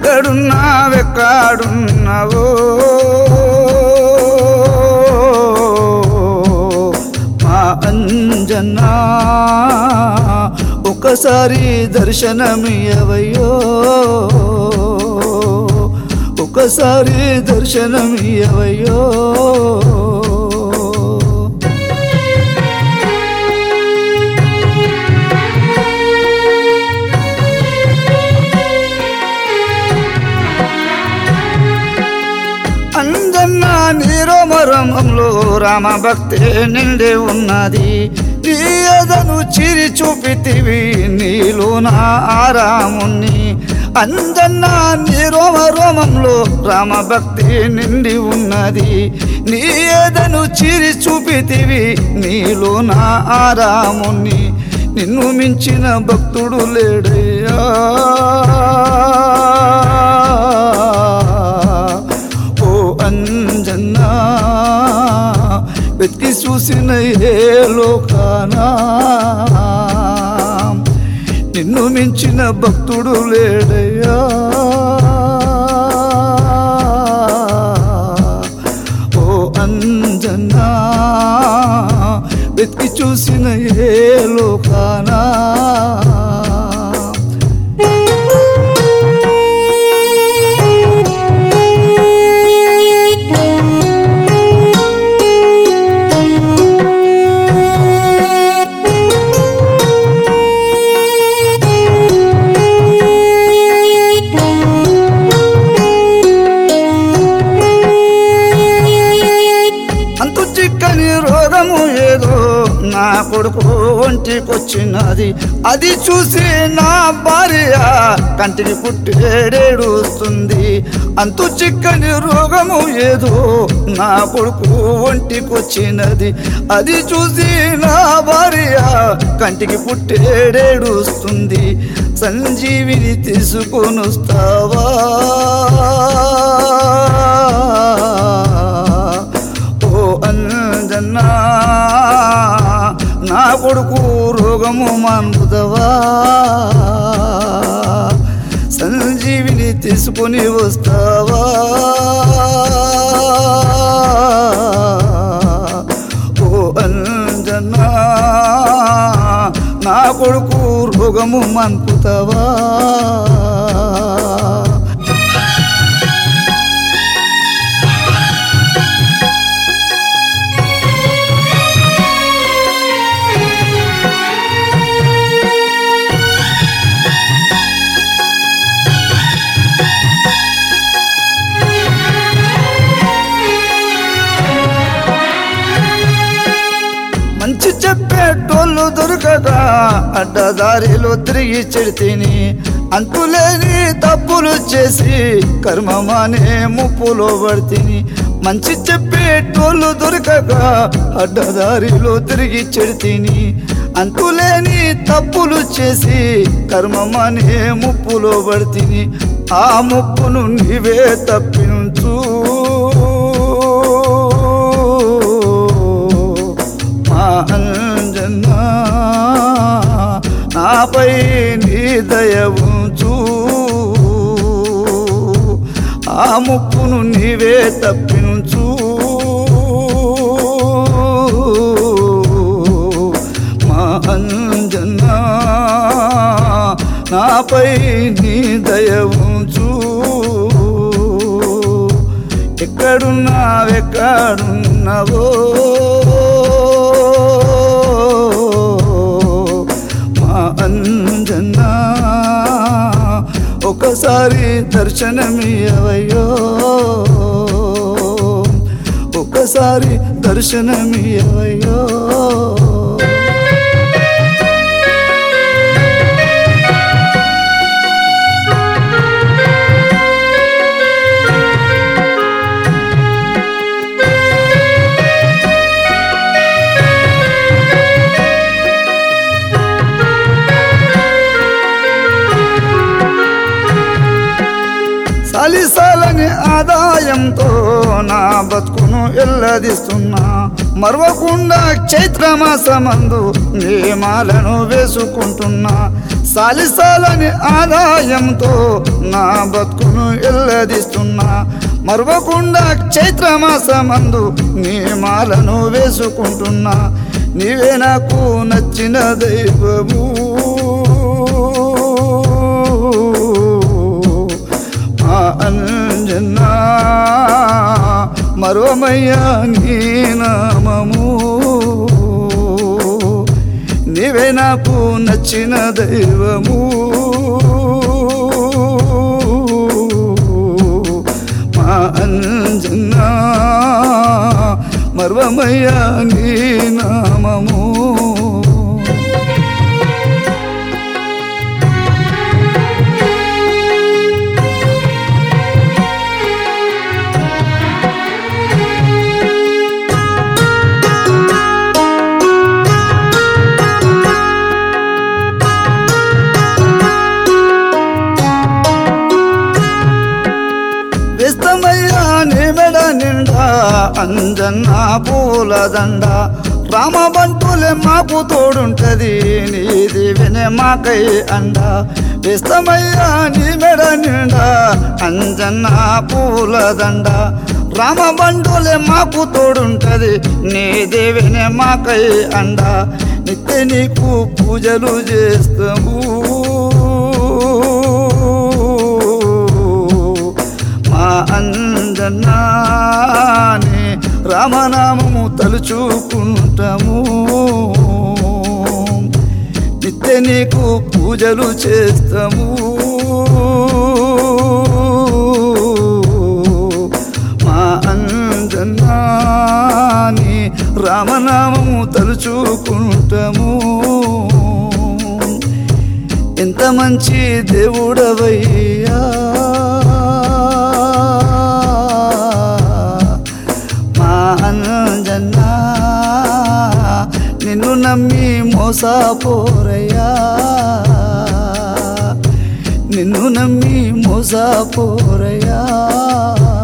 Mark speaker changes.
Speaker 1: ఎక్కడున్నావెక్కడున్నావో మా అంజన్నా ఒకసారి దర్శనమియ్యవయ్యో ఒకసారి దర్శనమియ్యవయ్యో అంజన్న నీ రోమరోమంలో రామ భక్తి నిండి ఉన్నది నీ ఎదను చిరి చూపితివి నీలోన ఆరాముని అంజన్న నీ రోమరోమంలో రామ భక్తి నిండి ఉన్నది నీ ఎదను చిరి చూపితివి నీలోన ఆరాముని నిన్ను మించిన భక్తుడు లేడయ్యా అంజన్నా వెతికి చూసిన ఏ లోకానా నిన్ను మించిన భక్తుడు లేడయ్యా ఓ అంజన్నా వెతికి చూసిన ఏ లోకానా రోగము ఏదో నా కొడుకు ఒంటికొచ్చినది అది చూసి నా భార్య కంటికి పుట్టేడేడుస్తుంది అంతు చిక్కని రోగము ఏదో నా కొడుకు ఒంటికొచ్చినది అది చూసి నా భార్య కంటికి పుట్టేడేడుస్తుంది సంజీవిని తీసుకొని వస్తావా అంజన్నా నా కొడుకు రోగము మాన్పుదవా సంజీవిని తీసుకొని వస్తావా ఓ అంజన్నా నా కొడుకు రోగము మాన్పుతావా మంచి చెప్పేటోళ్ళు దొరకక అడ్డదారిలో తిరిగి చెడితిని అంతులేని తప్పులు చేసి కర్మమానే ముప్పులో పడితిని మంచి చెప్పేటోళ్ళు దొరకక అడ్డదారిలో తిరిగి చెడితిని అంతులేని తప్పులు చేసి కర్మమానే ముప్పులో పడితిని ఆ ముప్పును నీవే తప్పించు అంజన్నా నాపై నీ దయ ఉంచు ఆ ముప్పును నీవే తప్పించు మా అంజన్నా నాపై నీ దయ ఉంచు ఎక్కడున్నావెక్కడున్నావో అంజన్నా ఒకసారి దర్శనమియ్యవయ్యో ఒకసారి దర్శనమియ్యవయ్యో సాలిసాలని ఆదాయంతో నా బతుకును ఎల్లదిస్తున్నా మరవకుండా చైత్రమాసమందు నియమాలను వేసుకుంటున్నా సాలిసాలని ఆదాయంతో నా బతుకును ఎల్లదిస్తున్నా మరవకుండా చైత్రమాసమందు నీ మాలను వేసుకుంటున్నా నీవే నాకు నచ్చిన దైవము మా అంజన్నా మరోమయ్యా నీ నామము నీవే నాకు నచ్చిన దైవము మా అంజన్నా మర్వమయ్యా నీ నామము వేస్తమయ్యా నీ మెడ నిండా అంజన్న పూలదండ రామబంటులే మాకు తోడుంటది నీది వినే మాకై అండ వేస్తమయ్యా నీ మెడ నిండా అంజన్న పూలదండ రామబంటులే మాకు తోడుంటది నీది వినే మాకై అండ నిత్య నీకు పూజలు చేస్తాము అంజన్నాని రామనామము తలుచుకుంటాము నిత్య నీకు పూజలు చేస్తాము మా అంజన్నాని రామనామము తలుచుకుంటాము ఎంత మంచి దేవుడవయ్యా అంజన్నా నిన్ను నమ్మి మోసపోరయ్యా నిన్ను నమ్మి మోసపోరయ్యా